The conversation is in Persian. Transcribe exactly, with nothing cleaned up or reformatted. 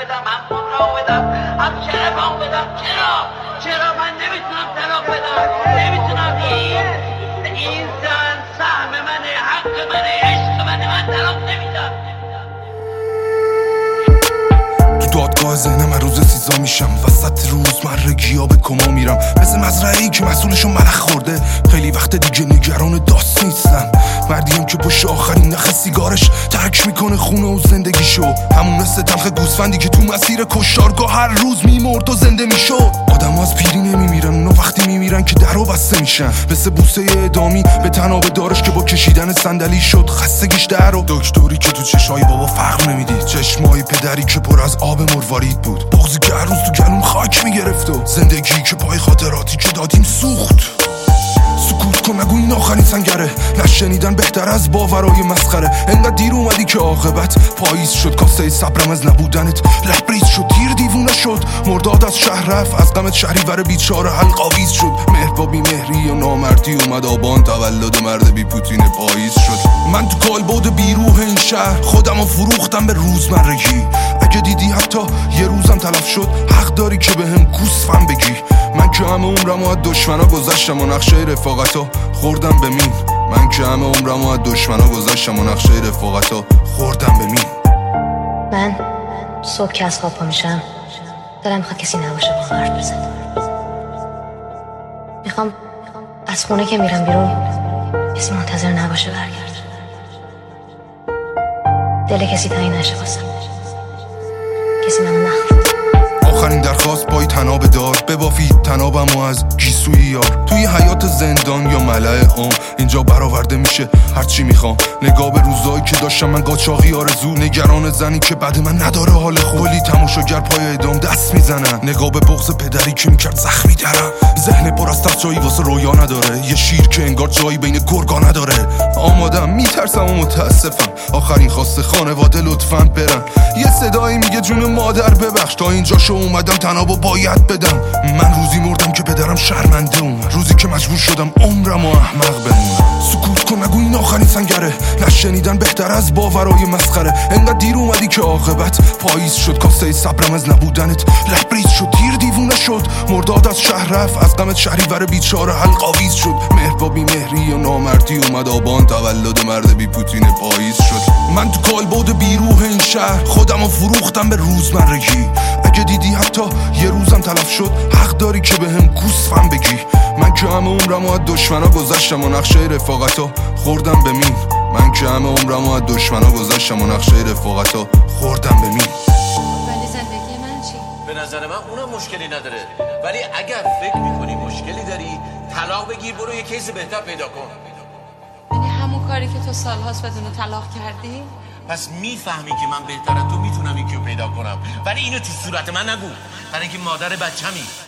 بدم، هم خود را بدم، هم شرفم بدم. چرا؟ چرا من نمیتونم طلاق بدم؟ نمیتونم. این این زن سهم منه، حق منه، عشق منه. من طلاق نمیدم. تو دادگاه ذهنم من روز سیزا میشم، وسط روزمرگی ها به کما میرم، مثل مزرعه‌ای که مسئولشو ملخ خورده. خیلی وقت دیگه نگران داست نیستم، مردیم که پشت آخرین نخ سیگارش ترک میکنه خونه و زندگیشو. همون مثل تلخ گوسفندی که تو مسیر کشتارگاه هر روز میمرد و زنده میشد. آدم از پیری نمیمیرن، اونا وقتی میمیرن که درو بسته میشن، مثل بوسه اعدامی به تناب دارش که با کشیدن صندلی شد خستگیش درو. دکتری که تو چشای بابا فرق نمیدید، چشمای پدری که پر از آب مروارید بود، بغضی که هر روز تو گلوم خاک میگرفت و زندگی که پای خاطراتی که دادیم سوخت. سکوت کن نگو این آخرین سنگره، نشنیدن بهتر از باورای مسخره. انقدر دیر اومدی که عاقبت پاییز شد، کاسه صبرم از نبودنت لبریز شد. دیر دیوونه شد، مرداد از شهر رفت، از غمت شهریور بیچاره حلقاویز شد. مهر با بی مهری و نامردی اومد آبان، تولد مرد بی پوتین پاییز شد. من تو کالبد بی روح این شهر خودمو فروختم به روزمرگی. اگه دیدی حتی یه روزم تلف شد، حق داری که بهم گوسفند بگی. من که همه عمرمو از دشمنا گذاشتم و نقشه رفاقتا خوردم به مین. من که همه عمرمو از دشمنا گذاشتم و نقشه رفاقتا خوردم به مین. من صبح که از خواب پا میشم دلم میخواد کسی نباشه با حرف بزنم. میخوام از خونه که میرم بیرون کسی منتظر نباشه برگرد، دل کسی تنگ نشه واسم، کسی منو نخواد. آخرین درخواست پای تناب دار، ببافید تنابمو از گیسوی یار. توی حیات زندان یا ملأ عام اینجا برآورده میشه هرچی میخوام. نگاه به روزایی که داشتم من قاچاقی آرزو، نگران زنی که بعد من نداره حال خوب. کلی تماشاگر پای اعدام دست میزنن، نگاه به بغض پدری که میکرد زخمی درم. ذهن پر از تفجایی واسه رویا نداره، یه شیر که انگار جایی بین گرگا نداره. آمادم میترسم و متاسفم، آخرین خواست خانواده لطفاً برن. یه صدایی میگه جون مادر ببخش، تا اینجا شو اومدم تنابو باید بدم. من روزی مردم که پدرم شرمنده اومد، روزی که مجبور شدم عمرم و احمق بمونم. سکوت کن نگو این آخرین سنگره، نشنیدن بهتر از باورای مسخره. انقدر دیر اومدی که عاقبت پاییز شد، کاسه صبرم از نبودنت لبریز شد. دیر دیوونه شد، مرداد از شهر رفت، از غمت شهریور بیچاره حلقاویز شد. مهر با بی مهری و نامردی اومد آبان، تولد مرد بی پوتین پاییز شد. من تو کالبد بی روح این شهر خودمو فروختم به روزمرگی. اگه دیدی حتی یه روزم تلف شد، حق داری که بهم گوسفند بگی. من که همه عمرمو از دشمنا گذاشتم و نقشه رفاقتا خوردم به مین. من که همه عمرمو از دشمنا گذاشتم و نقشه رفاقتا خوردم به مین. ولی زندگی من چی؟ به نظر من اونم مشکلی نداره، ولی اگر فکر میکنی مشکلی داری طلاق بگیر، برو یه کیس بهتر پیدا کن. یعنی همون کاری که تو سالهاست بدون طلاق کردی؟ پس میفهمی که من بهتر از تو میتونم یکی رو پیدا کنم، ولی اینو تو صورت من نگو، برای اینکه مادر بچه‌می.